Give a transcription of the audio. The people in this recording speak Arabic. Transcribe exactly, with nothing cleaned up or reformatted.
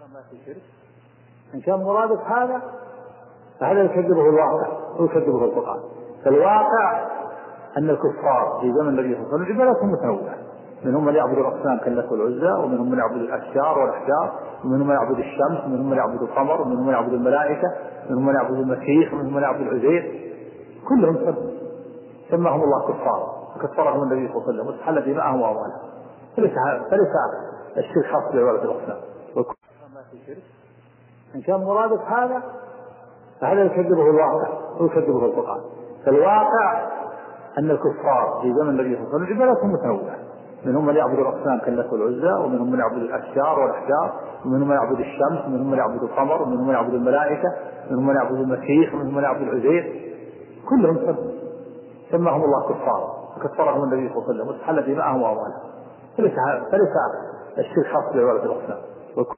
ما في شرك. إن كان مرادف هذا فهذا يكذبه الواقع ويكذبه القرآن. فالواقع أن الكفار في زمن النبي صلى الله عليه وسلم عباداتهم متنوعة، منهم من يعبد الأصنام كاللات والعزى، ومنهم من يعبد الأشجار والأحجار، ومنهم من يعبد الشمس، ومنهم من يعبد القمر، ومنهم من يعبد الملائكة، ومنهم من يعبد المسيح، ومنهم من يعبد العزير. كلهم سموا سماهم الله كفار وكفرهم النبي صلى الله عليه وسلم واستحل دماءهم وأموالهم. فليس فليس الشرك خاص بعبادة الأصنام ما في شرك. إن كان مرادف هذا فهذا يكذبه الواقع ويكذبه القرآن. فالواقع أن الكفار في زمن النبي صلى الله عليه وسلم عباداتهم متنوعة، منهم من يعبد الأصنام كاللات والعزى، ومنهم من يعبد الأشجار والأحجار، ومنهم من يعبد الشمس، ومنهم من يعبد القمر، ومنهم من يعبد الملائكة، ومنهم من يعبد المسيح، ومنهم من يعبد العزير. كلهم سموا سماهم الله كفار وكفرهم النبي صلى الله عليه وسلم واستحل دماءهم وأموالهم. فليس فليس الشرك خاص بعبادة الأصنام.